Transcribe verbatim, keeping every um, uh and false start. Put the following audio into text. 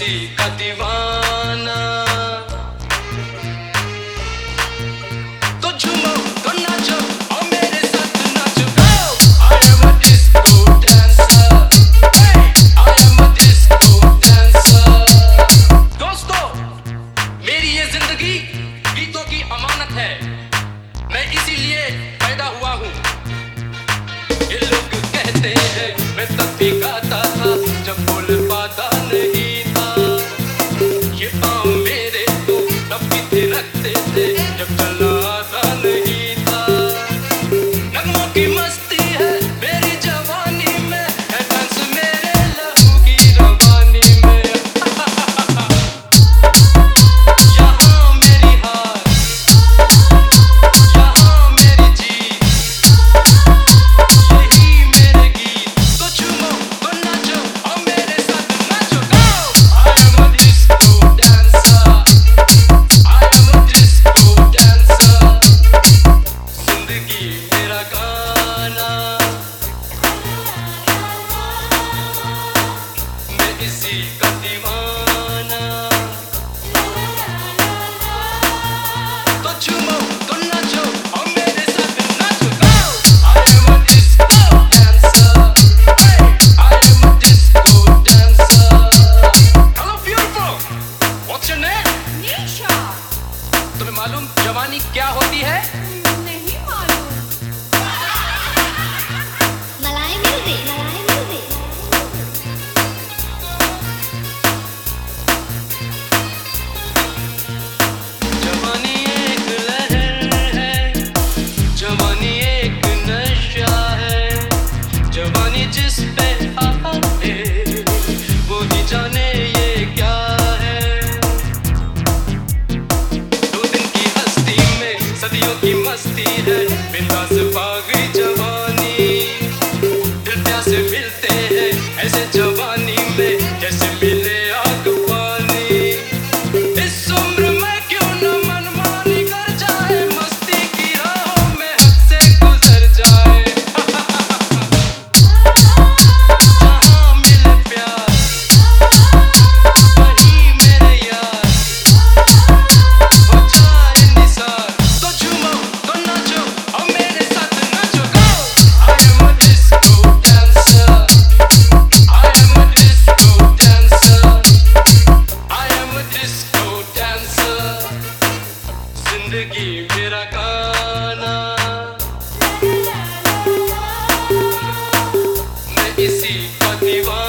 इसी का दीवाना। तो झूमो तो नाचो और मेरे साथ नाचो। I am a disco dancer, I am a disco dancer। दोस्तों, मेरी ये जिंदगी गीतों की अमानत है। मैं इसीलिए पैदा हुआ हूँ। ये लोग कहते हैं मैं तब भी गाता था जब बोल पाता नहीं था। ये पाँव मेरे तो तब भी थिरकते थे जब चलना आता नहीं था। नगमों की मस्ती है मेरी जवानी में, है डांस मेरे लहू की रवानी में। यहाँ मेरी हार, यहाँ मेरी जीत, यही मेरे गीत। तो झूमो तो नाचो और मेरे साथ नाचो। I am a disco dancer, I am a disco dancer। जिंदगी मेरा गाना, मैं इसी का दीवाना। तो झूमो तो नाचो और मेरे साथ नाचो। I am a disco dancer, I am a disco dancer। Hello beautiful, what's your name? निशा। तुम्हें मालूम जवानी क्या होती है? नहीं मालूम। मलाई म्यूजिक, मलाई म्यूजिक। जवानी एक लहर है, जवानी एक नशा है। जवानी जिस पे आए वो ही जाने ये क्या है। दो दिन की हस्ती में सदियों की मस्ती है। बिंदास भागी जवानी, दिल प्यासे मिलते हैं ऐसे जवानी में जैसे मिले आग पानी। इस उम्र में क्यों न मनमानी कर जाए, मस्ती की राहों में हद से गुजर जाए। जहाँ मिले प्यार, वहीं मेरे यार, हो जाए निसार। तो झूमो तो नाचो और मेरे साथ नाचो। I am a disco dancer, I am a disco dancer, I am a disco dancer। जिंदगी मेरा गाना, मैं इसी का दीवाना।